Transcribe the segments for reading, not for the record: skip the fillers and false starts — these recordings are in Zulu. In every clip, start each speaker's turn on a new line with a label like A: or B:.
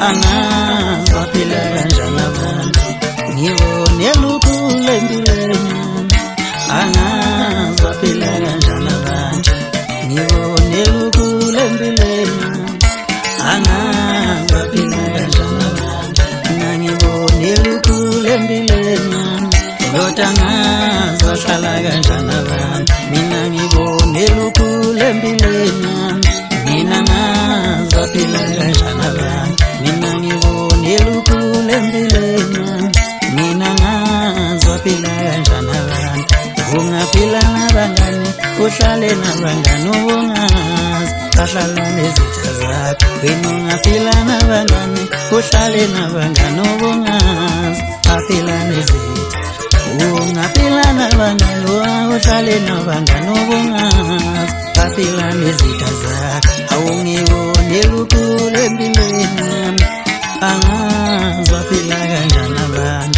A: angazi baphila kanjani abantu ngibone lukhulu empilweni angazi baphila kanjani abantu ngibone lukhulu empilweni angazi baphila kanjani abantu ngibone lukhulu empilweni kodwa angazi bahlala kanjani abantu mina ngibone lukhulu empilweni mina ngazi baphila kanjani abantu mina ngibone lukhulu empilweni mina ngazi baphila kanjani abantu ungaphila nabangani uhlale nabangani ungazi bahlala nezitha zakho wena ungaphila nabangani uhlale nabangani ungazi baphila nezitha ungaphila nabangani uhlale nabangani ungazi baphila nezitha zakho awungibone lukhulu empilweni angazi baphila kanjani abantu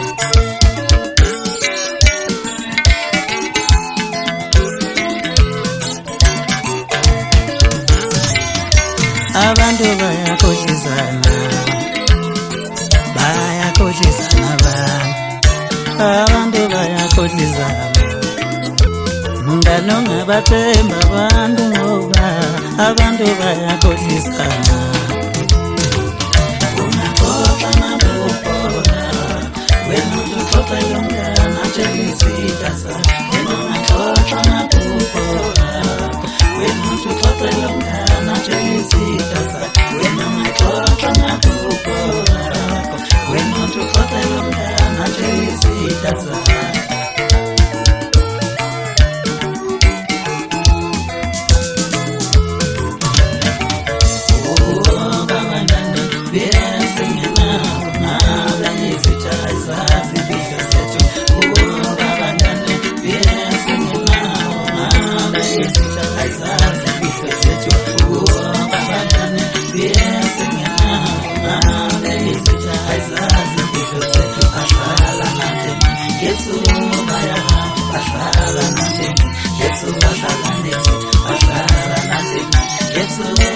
A: abantu bayakhohlisana abantu bayakhohlisana mngani ungabathemba abantu ngoba abantu bayakhohlisana ungaxoxa nabopona wena uxoxa yomngane atshengizitha zakho wena ungaxoxa nabopona wena uxoxa yomngane atshengizitha zakho wena ungaxoxa nabopona wena uxoxa yomngane atshengizitha zakho Yes,